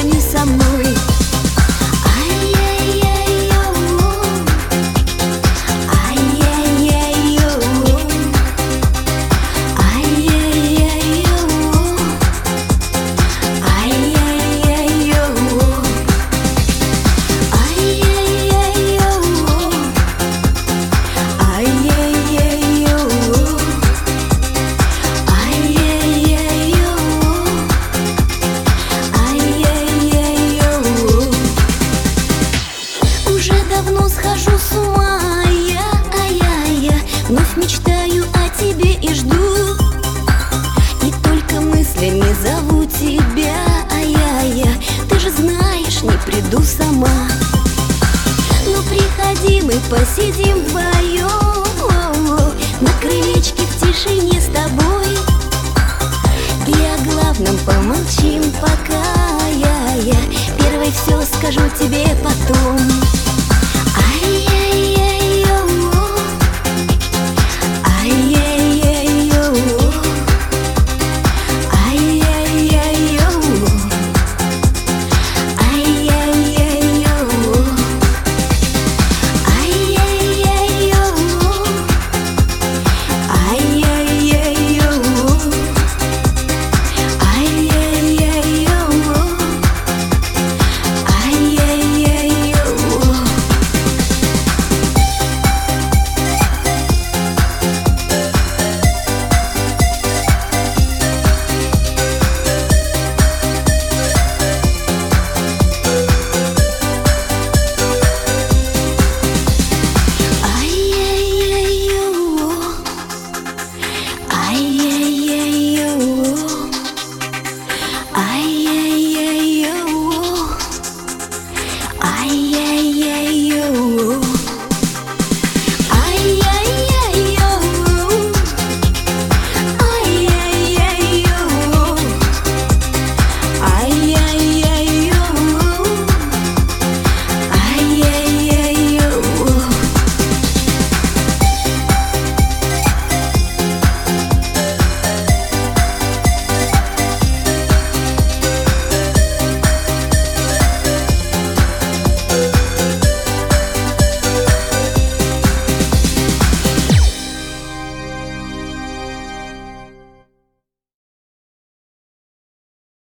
тебя не со мной. Давно схожу с ума, я вновь мечтаю о тебе и жду. И только мыслями зову тебя, ты же знаешь, не приду сама. Ну приходи, мы посидим вдвоем на крылечке в тишине с тобой. И о главном помолчим пока, я первой все скажу тебе потом.